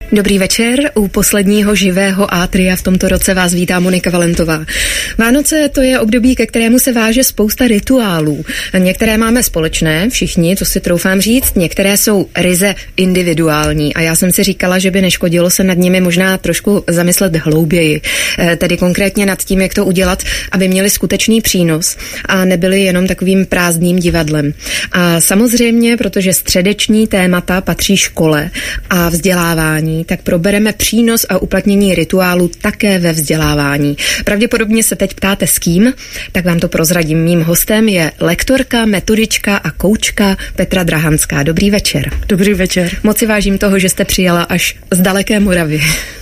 Dobrý večer, u posledního živého átria v tomto roce vás vítá Monika Valentová. Vánoce to je období, ke kterému se váže spousta rituálů. Některé máme společné, všichni, to si troufám říct, některé jsou ryze individuální a já jsem si říkala, že by neškodilo se nad nimi možná trošku zamyslet hlouběji. Tedy konkrétně nad tím, jak to udělat, aby měli skutečný přínos a nebyli jenom takovým prázdným divadlem. A samozřejmě, protože středeční témata patří škole a vzdělávání, tak probereme přínos a uplatnění rituálu také ve vzdělávání. Pravděpodobně se teď ptáte s kým, tak vám to prozradím. Mým hostem je lektorka, metodička a koučka Petra Drahanská. Dobrý večer. Dobrý večer. Moc si vážím toho, že jste přijela až z daleké Moravy.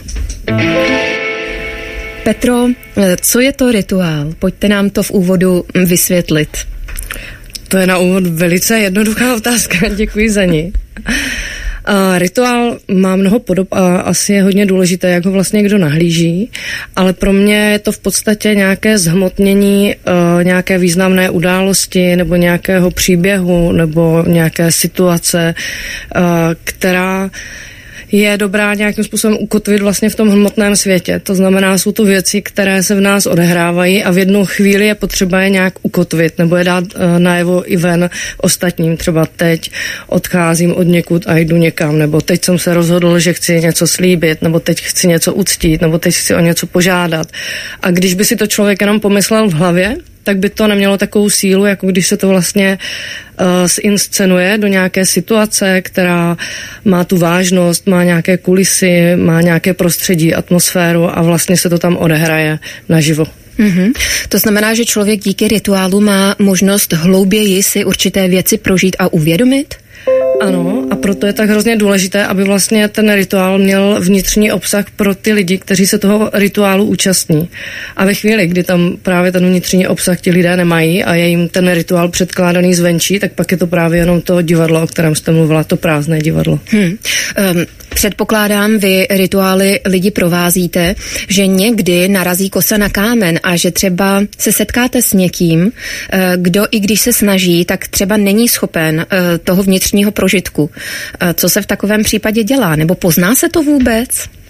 Petro, co je to rituál? Pojďte nám to v úvodu vysvětlit. To je na úvod velice jednoduchá otázka, děkuji za ní. Rituál má mnoho podob a asi je hodně důležité, jak ho vlastně kdo nahlíží, ale pro mě je to v podstatě nějaké zhmotnění nějaké významné události nebo nějakého příběhu nebo nějaké situace, která je dobrá nějakým způsobem ukotvit vlastně v tom hmotném světě. To znamená, jsou to věci, které se v nás odehrávají a v jednu chvíli je potřeba je nějak ukotvit nebo je dát najevo i ven ostatním. Třeba teď odcházím od někud a jdu někam, nebo teď jsem se rozhodl, že chci něco slíbit, nebo teď chci něco uctít, nebo teď chci o něco požádat. A když by si to člověk jenom pomyslel v hlavě, tak by to nemělo takovou sílu, jako když se to vlastně zinscenuje do nějaké situace, která má tu vážnost, má nějaké kulisy, má nějaké prostředí, atmosféru a vlastně se to tam odehraje naživo. Mm-hmm. To znamená, že člověk díky rituálu má možnost hlouběji si určité věci prožít a uvědomit? Ano, a proto je tak hrozně důležité, aby vlastně ten rituál měl vnitřní obsah pro ty lidi, kteří se toho rituálu účastní. A ve chvíli, kdy tam právě ten vnitřní obsah ti lidé nemají a je jim ten rituál předkládaný zvenčí, tak pak je to právě jenom to divadlo, o kterém jste mluvila, to prázdné divadlo. Předpokládám, vy rituály lidi provázíte, že někdy narazí kosa na kámen a že třeba se setkáte s někým, kdo i když se snaží, tak třeba není schopen toho vnitřního prožitku. Co se v takovém případě dělá? Nebo pozná se to vůbec?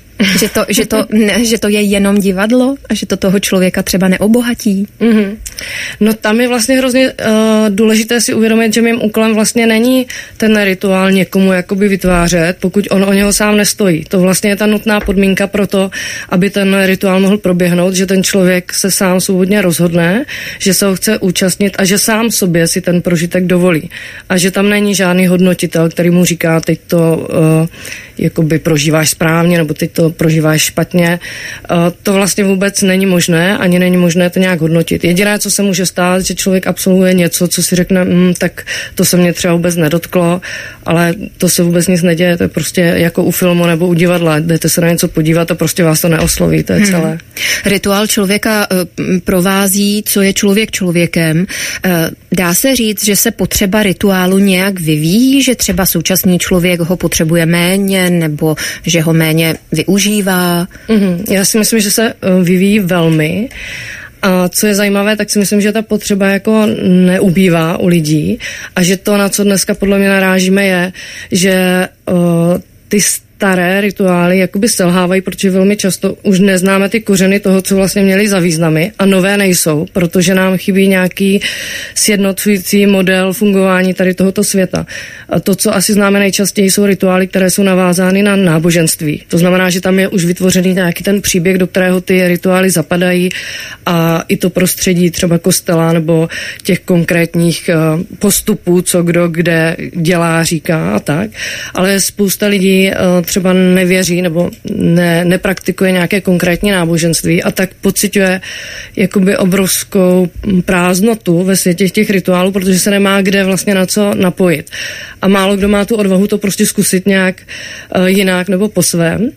Že to je jenom divadlo a že to toho člověka třeba neobohatí? Mm-hmm. No tam je vlastně hrozně důležité si uvědomit, že mým úkolem vlastně není ten rituál někomu jakoby vytvářet, pokud on o něho sám nestojí. To vlastně je ta nutná podmínka pro to, aby ten rituál mohl proběhnout, že ten člověk se sám svobodně rozhodne, že se ho chce účastnit a že sám sobě si ten prožitek dovolí. A že tam není žádný hodnotitel, který mu říká, teď to jakoby prožíváš správně, nebo teď to prožíváš špatně. To vlastně vůbec není možné, ani není možné to nějak hodnotit. Jediné, co se může stát, že člověk absolvuje něco, co si řekne, tak to se mě třeba vůbec nedotklo, ale to se vůbec nic neděje, to je prostě jako u filmu nebo u divadla, jdete se na něco podívat a prostě vás to neosloví, to je celé. Rituál člověka provází, co je člověk člověkem. Dá se říct, že se potřeba rituálu nějak vyvíjí, že třeba současný člověk ho potřebuje méně, nebo že ho méně využívá? Já si myslím, že se vyvíjí velmi. A co je zajímavé, tak si myslím, že ta potřeba jako neubývá u lidí a že to, na co dneska podle mě narážíme, je, že ty staré rituály jakoby selhávají, protože velmi často už neznáme ty kořeny toho, co vlastně měli za významy a nové nejsou, protože nám chybí nějaký sjednocující model fungování tady tohoto světa. A to, co asi známe nejčastěji, jsou rituály, které jsou navázány na náboženství. To znamená, že tam je už vytvořený nějaký ten příběh, do kterého ty rituály zapadají a i to prostředí třeba kostela nebo těch konkrétních postupů, co kdo kde dělá, říká a tak. Ale spousta lidí třeba nevěří nebo nepraktikuje nějaké konkrétní náboženství a tak pociťuje jakoby obrovskou prázdnotu ve světě těch rituálů, protože se nemá kde vlastně na co napojit. A málo kdo má tu odvahu to prostě zkusit nějak jinak nebo po svém.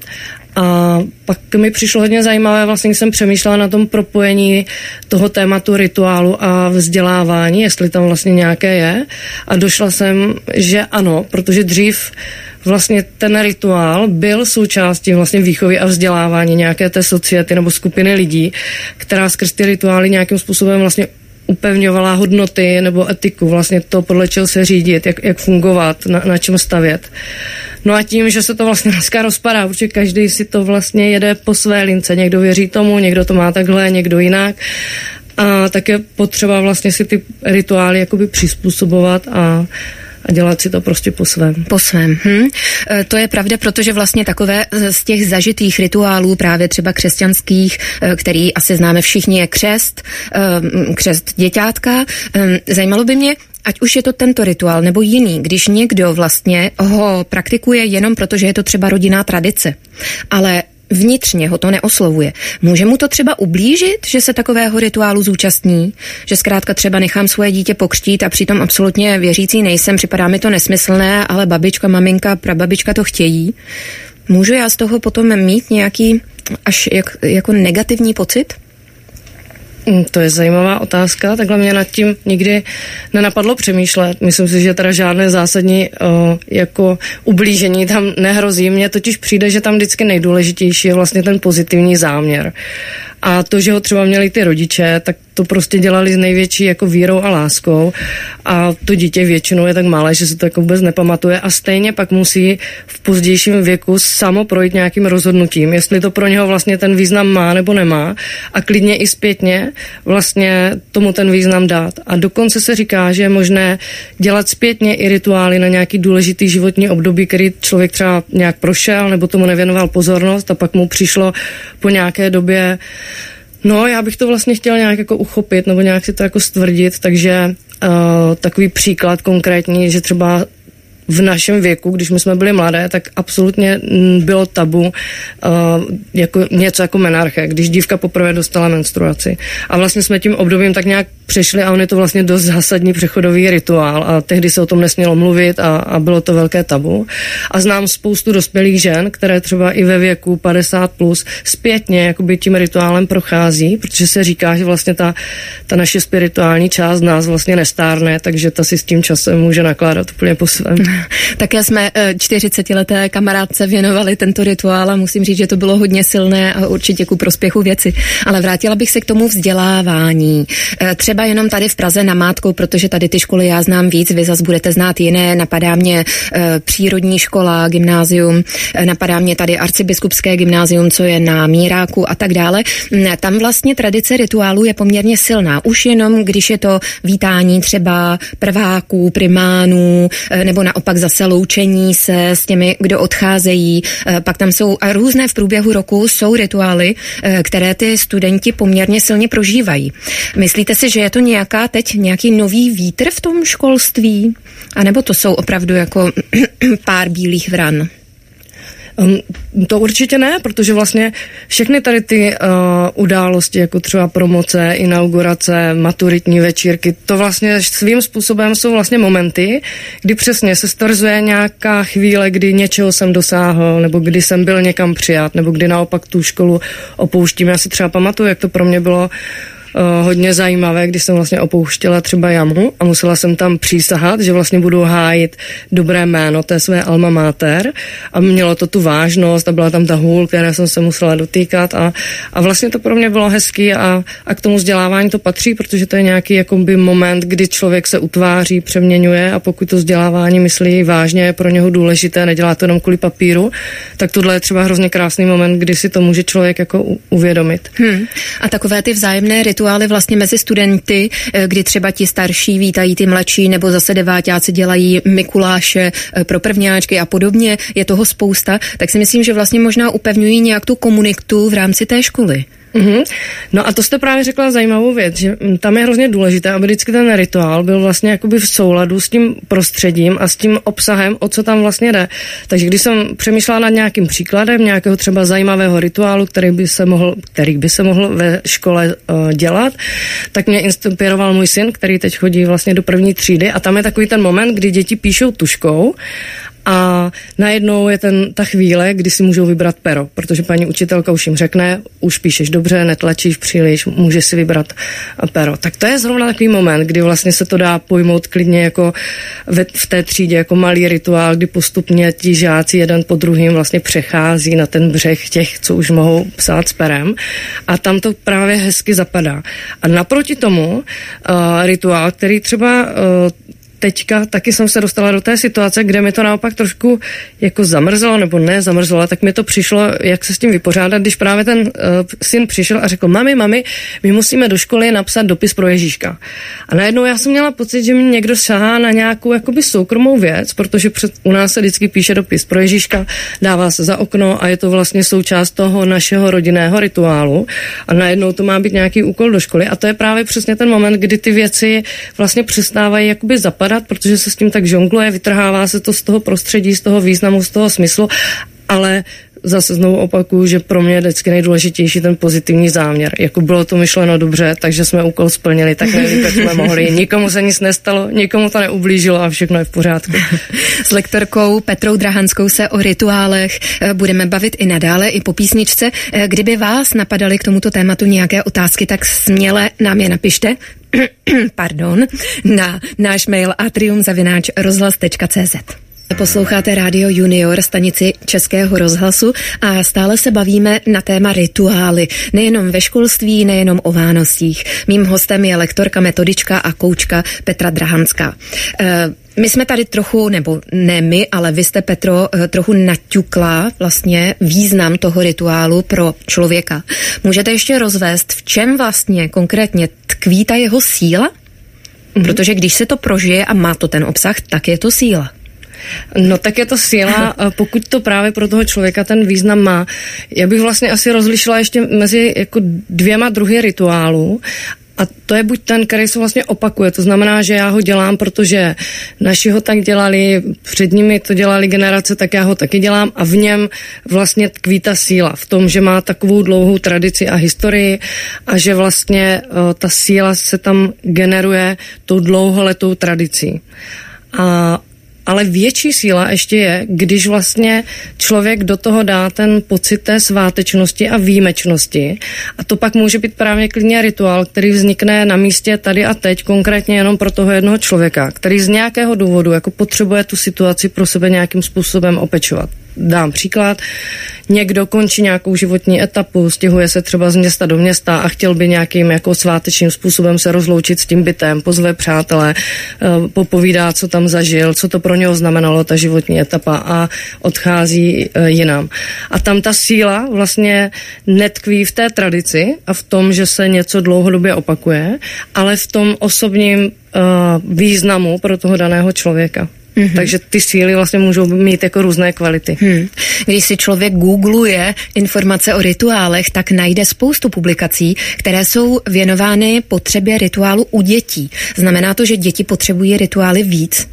A pak mi přišlo hodně zajímavé, vlastně jsem přemýšlela na tom propojení toho tématu rituálu a vzdělávání, jestli tam vlastně nějaké je. A došla jsem, že ano, protože dřív vlastně ten rituál byl součástí vlastně výchovy a vzdělávání nějaké té society nebo skupiny lidí, která skrz ty rituály nějakým způsobem vlastně upevňovala hodnoty nebo etiku, vlastně to, podle čeho se řídit, jak fungovat, na čem stavět. No a tím, že se to vlastně dneska rozpadá, protože každý si to vlastně jede po své lince. Někdo věří tomu, někdo to má takhle, někdo jinak. A tak je potřeba vlastně si ty rituály jakoby přizpůsobovat a dělat si to prostě po svém. Po svém. To je pravda, protože vlastně takové z těch zažitých rituálů, právě třeba křesťanských, který asi známe všichni, je křest děťátka. Zajímalo by mě, ať už je to tento rituál nebo jiný, když někdo vlastně ho praktikuje jenom proto, že je to třeba rodinná tradice, ale vnitřně ho to neoslovuje. Může mu to třeba ublížit, že se takového rituálu zúčastní? Že zkrátka třeba nechám svoje dítě pokřtít a přitom absolutně věřící nejsem, připadá mi to nesmyslné, ale babička, maminka, prababička to chtějí. Můžu já z toho potom mít nějaký až jako negativní pocit? To je zajímavá otázka, takhle mě nad tím nikdy nenapadlo přemýšlet. Myslím si, že teda žádné zásadní jako ublížení tam nehrozí. Mně totiž přijde, že tam vždycky nejdůležitější je vlastně ten pozitivní záměr. A to, že ho třeba měli ty rodiče, tak to prostě dělali s největší jako vírou a láskou a to dítě většinou je tak malé, že se to jako vůbec nepamatuje a stejně pak musí v pozdějším věku samo projít nějakým rozhodnutím, jestli to pro něho vlastně ten význam má nebo nemá a klidně i zpětně vlastně tomu ten význam dát. A dokonce se říká, že je možné dělat zpětně i rituály na nějaký důležitý životní období, který člověk třeba nějak prošel nebo tomu nevěnoval pozornost a pak mu přišlo po nějaké době. No, já bych to vlastně chtěla nějak jako uchopit nebo nějak si to jako stvrdit, takže takový příklad konkrétní, že třeba v našem věku, když my jsme byli mladé, tak absolutně bylo tabu jako něco jako menarche, když dívka poprvé dostala menstruaci. A vlastně jsme tím obdobím tak nějak přešli a on je to vlastně dost zásadní přechodový rituál a tehdy se o tom nesmělo mluvit a bylo to velké tabu. A znám spoustu dospělých žen, které třeba i ve věku 50 plus zpětně jakoby tím rituálem prochází, protože se říká, že vlastně ta naše spirituální část nás vlastně nestárne, takže ta si s tím časem může nakládat úplně po svém. Také jsme 40leté kamarádce věnovali tento rituál a musím říct, že to bylo hodně silné a určitě ku prospěchu věci. Ale vrátila bych se k tomu vzdělávání. Třeba jenom tady v Praze namátkou, protože tady ty školy já znám víc, vy zas budete znát jiné. Napadá mě přírodní škola, gymnázium, napadá mě tady arcibiskupské gymnázium, co je na Míráku a tak dále. Tam vlastně tradice rituálu je poměrně silná. Už jenom, když je to vítání třeba prváků, primánů, nebo naopak zase loučení se s těmi, kdo odcházejí. Pak tam jsou a různé v průběhu roku jsou rituály, které ty studenti poměrně silně prožívají. Myslíte si, že je to nějaký nový vítr v tom školství? A nebo to jsou opravdu jako pár bílých vran? To určitě ne, protože vlastně všechny tady ty události, jako třeba promoce, inaugurace, maturitní večírky, to vlastně svým způsobem jsou vlastně momenty, kdy přesně se stvrzuje nějaká chvíle, kdy něčeho jsem dosáhl, nebo kdy jsem byl někam přijat, nebo kdy naopak tu školu opouštím. Já si třeba pamatuju, jak to pro mě bylo hodně zajímavé, když jsem vlastně opouštěla třeba JAMU a musela jsem tam přísahat, že vlastně budu hájit dobré jméno té své alma mater a mělo to tu vážnost a byla tam ta hůl, které jsem se musela dotýkat a vlastně to pro mě bylo hezký a k tomu vzdělávání to patří, protože to je nějaký jakoby moment, kdy člověk se utváří, přeměňuje a pokud to vzdělávání myslí vážně, je pro něho důležité, nedělá to jenom kvůli papíru, tak tohle je třeba hrozně krásný moment, kdy si to může člověk jako uvědomit. A takové ty vzájemné rituály vlastně mezi studenty, kdy třeba ti starší vítají ty mladší, nebo zase deváťáci dělají Mikuláše pro prvňáčky a podobně, je toho spousta, tak si myslím, že vlastně možná upevňují nějak tu komunitu v rámci té školy. No a to jste právě řekla zajímavou věc, že tam je hrozně důležité, aby vždycky ten rituál byl vlastně jakoby v souladu s tím prostředím a s tím obsahem, o co tam vlastně jde. Takže když jsem přemýšlela nad nějakým příkladem nějakého třeba zajímavého rituálu, který by se mohl ve škole dělat, tak mě inspiroval můj syn, který teď chodí vlastně do 1. třídy a tam je takový ten moment, kdy děti píšou tužkou A najednou je ta chvíle, kdy si můžou vybrat pero, protože paní učitelka už jim řekne, už píšeš dobře, netlačíš příliš, můžeš si vybrat pero. Tak to je zrovna takový moment, kdy vlastně se to dá pojmout klidně jako v té třídě jako malý rituál, kdy postupně ti žáci jeden po druhým vlastně přechází na ten břeh těch, co už mohou psát s perem, a tam to právě hezky zapadá. A naproti tomu rituál, který třeba teďka taky jsem se dostala do té situace, kde mi to naopak trošku jako zamrzlo, nebo ne zamrzlo, tak mi to přišlo, jak se s tím vypořádat, když právě ten syn přišel a řekl, mami, my musíme do školy napsat dopis pro Ježíška. A najednou já jsem měla pocit, že mi někdo sahá na nějakou jakoby soukromou věc, protože u nás se vždycky píše dopis pro Ježíška, dává se za okno a je to vlastně součást toho našeho rodinného rituálu a najednou to má být nějaký úkol do školy a to je právě přesně ten moment, kdy ty věci vlastně přestávají jakoby zapadat, protože se s tím tak žongluje, vytrhává se to z toho prostředí, z toho významu, z toho smyslu, ale zase znovu opakuju, že pro mě je vždycky nejdůležitější ten pozitivní záměr. Jako bylo to myšleno dobře, takže jsme úkol splnili, tak nejlíp jsme mohli. Nikomu se nic nestalo, nikomu to neublížilo a všechno je v pořádku. S lektorkou Petrou Drahanskou se o rituálech budeme bavit i nadále, i po písničce. Kdyby vás napadaly k tomuto tématu nějaké otázky, tak směle nám je napište. Na náš mail atrium@rozhlas.cz. Posloucháte Rádio Junior, stanici Českého rozhlasu a stále se bavíme na téma rituály. Nejenom ve školství, nejenom o Vánocích. Mým hostem je lektorka, metodička a koučka Petra Drahanská. My jsme tady trochu, nebo ne my, ale vy jste, Petro, trochu naťukla vlastně význam toho rituálu pro člověka. Můžete ještě rozvést, v čem vlastně konkrétně tkví ta jeho síla? Protože když se to prožije a má to ten obsah, tak je to síla. No tak je to síla, pokud to právě pro toho člověka ten význam má. Já bych vlastně asi rozlišila ještě mezi jako 2 druhy rituálů. A to je buď ten, který se vlastně opakuje, to znamená, že já ho dělám, protože naši ho tak dělali, před nimi to dělali generace, tak já ho taky dělám a v něm vlastně tkví ta síla, v tom, že má takovou dlouhou tradici a historii a že vlastně ta síla se tam generuje tou dlouholetou tradicí. Ale větší síla ještě je, když vlastně člověk do toho dá ten pocit té svátečnosti a výjimečnosti. A to pak může být právě klidně rituál, který vznikne na místě tady a teď, konkrétně jenom pro toho jednoho člověka, který z nějakého důvodu jako potřebuje tu situaci pro sebe nějakým způsobem opečovat. Dám příklad, někdo končí nějakou životní etapu, stěhuje se třeba z města do města a chtěl by nějakým jako svátečným způsobem se rozloučit s tím bytem, pozve přátele, popovídá, co tam zažil, co to pro něho znamenalo, ta životní etapa a odchází jinam. A tam ta síla vlastně netkví v té tradici a v tom, že se něco dlouhodobě opakuje, ale v tom osobním významu pro toho daného člověka. Takže ty síly vlastně můžou mít jako různé kvality. Když si člověk googluje informace o rituálech, tak najde spoustu publikací, které jsou věnovány potřebě rituálu u dětí. Znamená to, že děti potřebují rituály víc?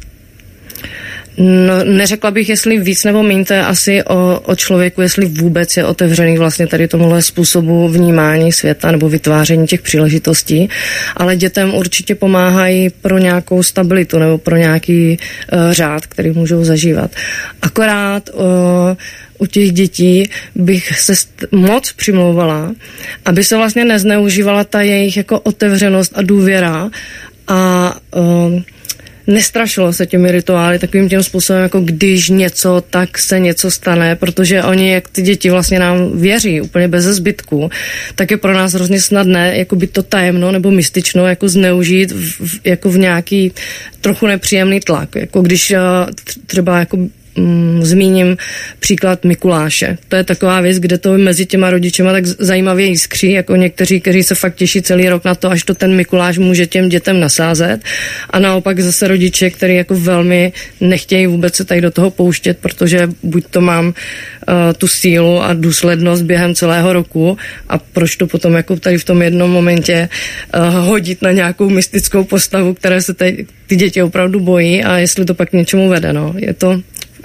No, neřekla bych, jestli víc nebo méně, to je asi o člověku, jestli vůbec je otevřený vlastně tady tomuhle způsobu vnímání světa nebo vytváření těch příležitostí, ale dětem určitě pomáhají pro nějakou stabilitu nebo pro nějaký řád, který můžou zažívat. Akorát u těch dětí bych se moc přimlouvala, aby se vlastně nezneužívala ta jejich jako otevřenost a důvěra a nestrašilo se těmi rituály takovým tím způsobem, jako když něco, tak se něco stane, protože oni, jak ty děti vlastně nám věří úplně bez zbytku, tak je pro nás hrozně snadné jako by to tajemno nebo mystično jako zneužít jako v nějaký trochu nepříjemný tlak. Jako když třeba jako zmíním příklad Mikuláše. To je taková věc, kde to mezi těma rodičema tak zajímavě jiskří, jako někteří, kteří se fakt těší celý rok na to, až to ten Mikuláš může těm dětem nasázet. A naopak zase rodiče, kteří jako velmi nechtějí vůbec se tady do toho pouštět, protože buď to mám tu sílu a důslednost během celého roku a proč to potom jako tady v tom jednom momentě hodit na nějakou mystickou postavu, které se ty děti opravdu bojí a jestli to pak k něčemu vede. No. Je to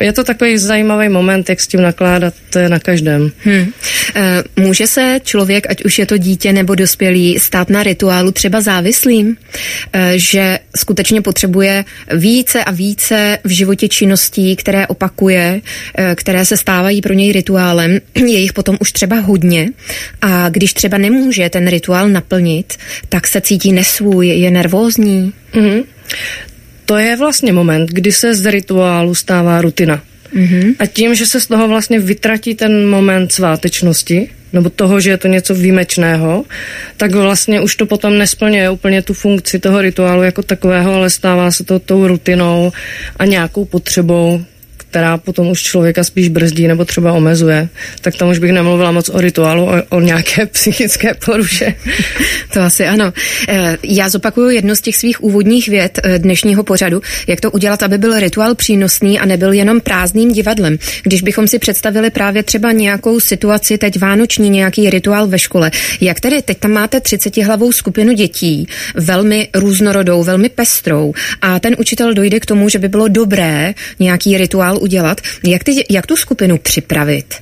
je to takový zajímavý moment, jak s tím nakládat, to je na každém. Může se člověk, ať už je to dítě nebo dospělý, stát na rituálu třeba závislým? Že skutečně potřebuje více a více v životě činností, které opakuje, které se stávají pro něj rituálem, je jich potom už třeba hodně a když třeba nemůže ten rituál naplnit, tak se cítí nesvůj, je nervózní. To je vlastně moment, kdy se z rituálu stává rutina. A tím, že se z toho vlastně vytratí ten moment svátečnosti, nebo toho, že je to něco výjimečného, tak vlastně už to potom nesplňuje úplně tu funkci toho rituálu jako takového, ale stává se to tou rutinou a nějakou potřebou, která potom už člověka spíš brzdí nebo třeba omezuje. Tak tam už bych nemluvila moc o rituálu, o nějaké psychické poruše. To asi ano. Já zopakuju jednu z těch svých úvodních vět dnešního pořadu, jak to udělat, aby byl rituál přínosný a nebyl jenom prázdným divadlem. Když bychom si představili právě třeba nějakou situaci, teď vánoční, nějaký rituál ve škole, jak tedy teď tam máte 30hlavou skupinu dětí, velmi různorodou, velmi pestrou a ten učitel dojde k tomu, že by bylo dobré nějaký rituál udělat. Jak tu skupinu připravit?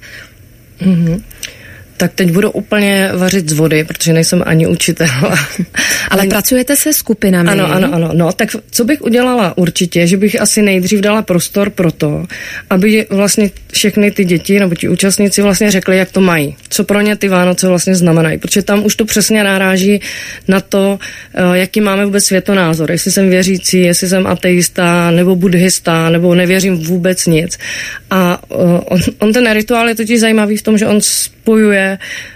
Tak teď budu úplně vařit z vody, protože nejsem ani učitel. Ale pracujete se skupinami? Ano. No, tak co bych udělala určitě, že bych asi nejdřív dala prostor pro to, aby vlastně všechny ty děti nebo ti účastníci vlastně řekli, jak to mají. Co pro ně ty Vánoce vlastně znamenají. Protože tam už to přesně naráží na to, jaký máme vůbec světonázor. Jestli jsem věřící, jestli jsem ateista, nebo buddhista, nebo nevěřím vůbec nic. A on ten rituál je totiž zajímavý v tom, že on spojuje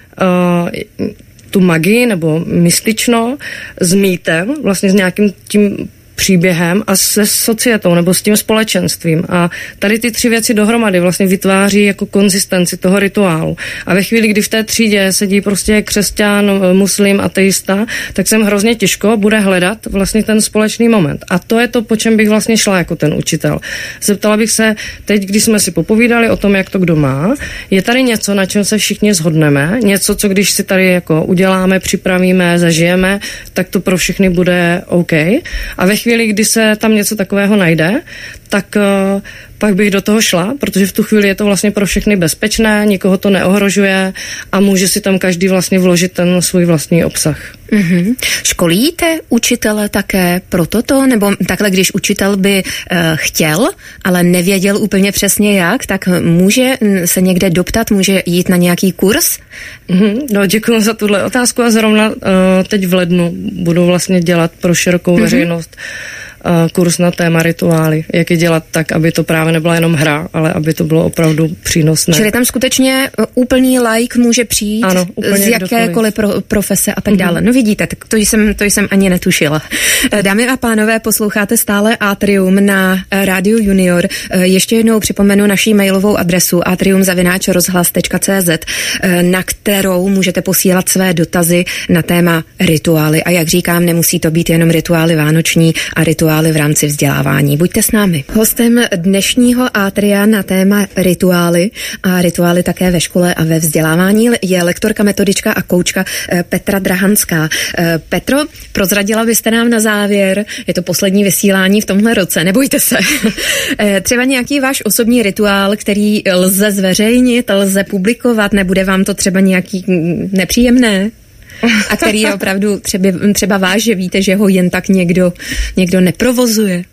tu magii nebo mystično s mýtem, vlastně s nějakým tím příběhem a se societou nebo s tím společenstvím. A tady ty tři věci dohromady vlastně vytváří jako konzistenci toho rituálu. A ve chvíli, kdy v té třídě sedí prostě křesťan, muslim, ateista, tak sem hrozně těžko bude hledat vlastně ten společný moment. A to je to, po čem bych vlastně šla jako ten učitel. Zeptala bych se teď, když jsme si popovídali o tom, jak to kdo má, je tady něco, na čem se všichni shodneme, něco, co když si tady jako uděláme, připravíme, zažijeme, tak to pro všechny bude OK. A ve chvíli, kdy se tam něco takového najde, tak pak bych do toho šla, protože v tu chvíli je to vlastně pro všechny bezpečné, nikoho to neohrožuje a může si tam každý vlastně vložit ten svůj vlastní obsah. Školíte učitele také pro toto? Nebo takhle, když učitel by chtěl, ale nevěděl úplně přesně jak, tak může se někde doptat, může jít na nějaký kurz? No, děkuji za tuhle otázku a zrovna teď v lednu budu vlastně dělat pro širokou veřejnost kurz na téma rituály. Jak je dělat tak, aby to právě nebyla jenom hra, ale aby to bylo opravdu přínosné. Čili tam skutečně úplný laik může přijít z jakékoliv profese a tak dále. No vidíte, tak to jsem ani netušila. Dámy a pánové, posloucháte stále Atrium na Rádiu Junior. Ještě jednou připomenu naší mailovou adresu atrium@rozhlas.cz, na kterou můžete posílat své dotazy na téma rituály. A jak říkám, nemusí to být jenom rituály vánoční a rituály v rámci vzdělávání. Buďte s námi. Hostem dnešního Atria na téma rituály a rituály také ve škole a ve vzdělávání je lektorka, metodička a koučka Petra Drahanská. Petro, prozradila byste nám na závěr, je to poslední vysílání v tomhle roce, nebojte se, třeba nějaký váš osobní rituál, který lze zveřejnit, lze publikovat, nebude vám to třeba nějaký nepříjemné? A který je opravdu třeba váš, že víte, že ho jen tak někdo neprovozuje.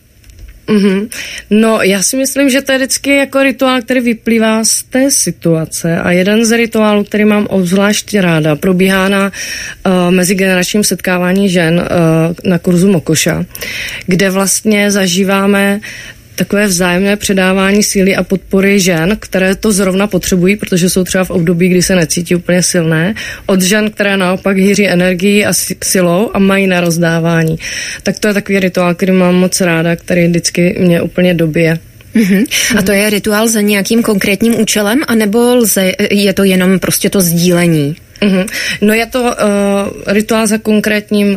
No, já si myslím, že to je vždycky jako rituál, který vyplývá z té situace a jeden z rituálů, který mám obzvlášť ráda, probíhá na mezigeneračním setkávání žen na kurzu Mokoša, kde vlastně zažíváme takové vzájemné předávání síly a podpory žen, které to zrovna potřebují, protože jsou třeba v období, kdy se necítí úplně silné, od žen, které naopak hýří energií a silou a mají na rozdávání. Tak to je takový rituál, který mám moc ráda, který vždycky mě úplně dobije. A to je rituál za nějakým konkrétním účelem, anebo je to jenom prostě to sdílení? No je to rituál za konkrétním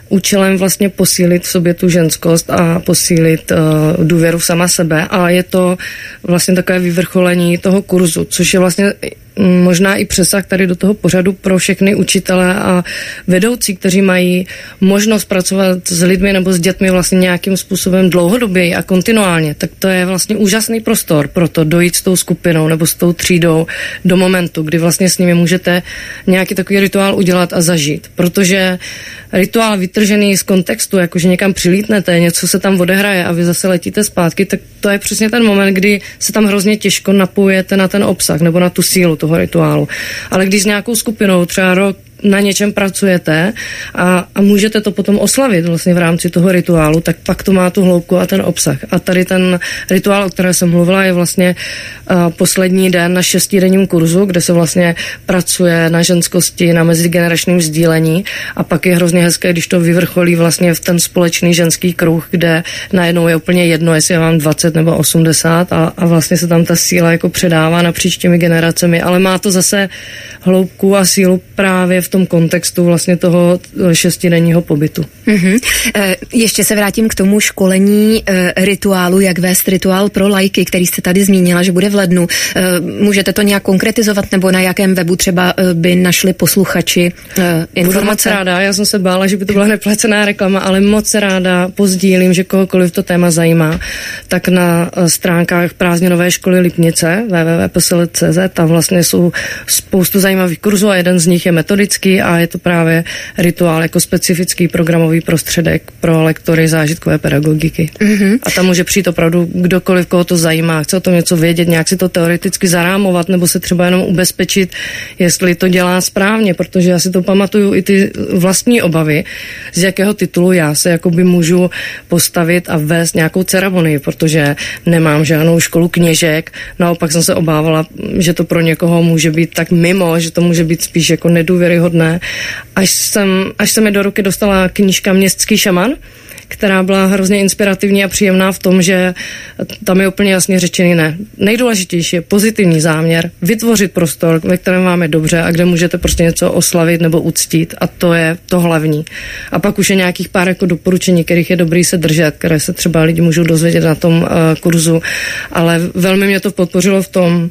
účelem vlastně posílit v sobě tu ženskost a posílit důvěru v sama sebe a je to vlastně takové vyvrcholení toho kurzu, což je vlastně možná i přesah tady do toho pořadu pro všechny učitele a vedoucí, kteří mají možnost pracovat s lidmi nebo s dětmi vlastně nějakým způsobem dlouhodobě a kontinuálně, tak to je vlastně úžasný prostor pro to dojít s tou skupinou nebo s tou třídou do momentu, kdy vlastně s nimi můžete nějaký takový rituál udělat a zažít, protože rituál vytržený z kontextu, jakože někam přilítnete, něco se tam odehraje a vy zase letíte zpátky, tak to je přesně ten moment, kdy se tam hrozně těžko napojujete na ten obsah nebo na tu sílu toho rituálu. Ale když s nějakou skupinou třeba rok na něčem pracujete a můžete to potom oslavit vlastně v rámci toho rituálu, tak pak to má tu hloubku a ten obsah. A tady ten rituál, o které jsem mluvila, je vlastně poslední den na 6denním kurzu, kde se vlastně pracuje na ženskosti, na mezigeneračním sdílení a pak je hrozně hezké, když to vyvrcholí vlastně v ten společný ženský kruh, kde najednou je úplně jedno, jestli je vám 20 nebo 80 a vlastně se tam ta síla jako předává napříč těmi generacemi, ale má to zase hloubku a sílu právě v tom kontextu vlastně toho 6denního pobytu. Mm-hmm. Ještě se vrátím k tomu školení rituálu, jak vést rituál pro laiky, který jste tady zmínila, že bude v lednu. Můžete to nějak konkretizovat, nebo na jakém webu třeba by našli posluchači informace? Budu moc ráda, já jsem se bála, že by to byla neplacená reklama, ale moc ráda pozdílím, že kohokoliv to téma zajímá, tak na stránkách Prázdninové školy Lipnice www.psl.cz tam vlastně jsou spoustu zajímavých kurzů a jeden z nich je metodický a je to právě rituál jako specifický programový prostředek pro lektory zážitkové pedagogiky. Mm-hmm. A tam může přijít opravdu kdokoliv, koho to zajímá, chce o tom něco vědět, nějak si to teoreticky zarámovat nebo se třeba jenom ubezpečit, jestli to dělá správně, protože já si to pamatuju i ty vlastní obavy, z jakého titulu já se jakoby můžu postavit a vést nějakou ceremonii, protože nemám žádnou školu kněžek, naopak jsem se obávala, že to pro někoho může být tak mimo, že to může být spíš jako nedůvěryhodné. Až se mi do ruky dostala knížka Městský šaman, která byla hrozně inspirativní a příjemná v tom, že tam je úplně jasně řečený ne. Nejdůležitější je pozitivní záměr, vytvořit prostor, ve kterém máme dobře a kde můžete prostě něco oslavit nebo uctít a to je to hlavní. A pak už je nějakých pár jako doporučení, kterých je dobrý se držet, které se třeba lidi můžou dozvědět na tom kurzu, ale velmi mě to podpořilo v tom,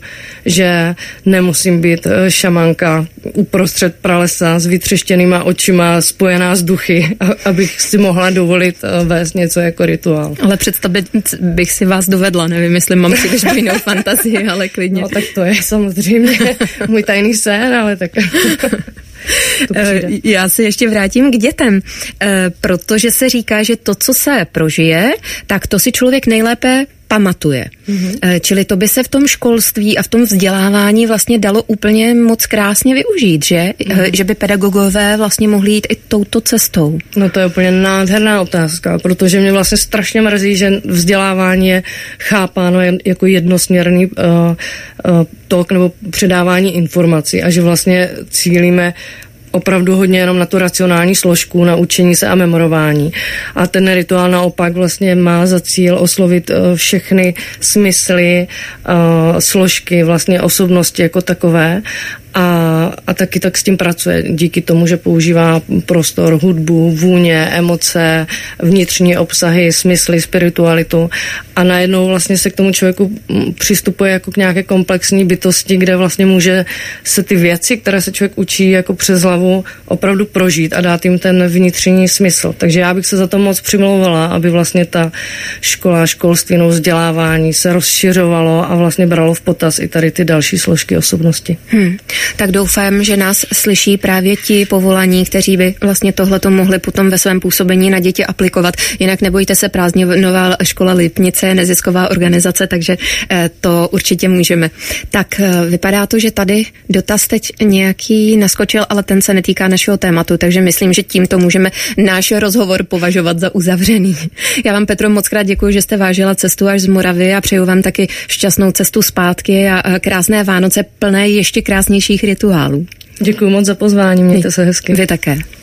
že nemusím být šamanka uprostřed pralesa s vytřeštěnýma očima, spojená s duchy, abych si mohla dovolit vést něco jako rituál. Ale představit bych si vás dovedla, nevím, jestli mám příliš jinou fantazii, ale klidně. No tak to je samozřejmě můj tajný sen, ale tak... Já se ještě vrátím k dětem, protože se říká, že to, co se prožije, tak to si člověk nejlépe pamatuje. Mm-hmm. Čili to by se v tom školství a v tom vzdělávání vlastně dalo úplně moc krásně využít, že? Mm-hmm. Že by pedagogové vlastně mohli jít i touto cestou. No to je úplně nádherná otázka, protože mě vlastně strašně mrzí, že vzdělávání je chápáno jako jednosměrný tok nebo předávání informací a že vlastně cílíme opravdu hodně jenom na tu racionální složku, na učení se a memorování. A ten rituál naopak vlastně má za cíl oslovit všechny smysly, složky, vlastně osobnosti jako takové. A taky tak s tím pracuje díky tomu, že používá prostor, hudbu, vůně, emoce, vnitřní obsahy, smysly, spiritualitu a najednou vlastně se k tomu člověku přistupuje jako k nějaké komplexní bytosti, kde vlastně může se ty věci, které se člověk učí jako přes hlavu opravdu prožít a dát jim ten vnitřní smysl. Takže já bych se za to moc přimlouvala, aby vlastně ta škola, školství, vzdělávání se rozšiřovalo a vlastně bralo v potaz i tady ty další složky osobnosti. Tak doufám, že nás slyší právě ti povolaní, kteří by vlastně tohleto mohli potom ve svém působení na děti aplikovat. Jinak nebojte se, Prázdninová škola Lipnice, nezisková organizace, takže to určitě můžeme. Tak vypadá to, že tady dotaz teď nějaký naskočil, ale ten se netýká našeho tématu, takže myslím, že tímto můžeme náš rozhovor považovat za uzavřený. Já vám, Petro, moc krát děkuji, že jste vážila cestu až z Moravy a přeju vám taky šťastnou cestu zpátky a krásné Vánoce plné ještě krásnějších rituálů. Děkuji moc za pozvání, mějte se hezky. Vy také.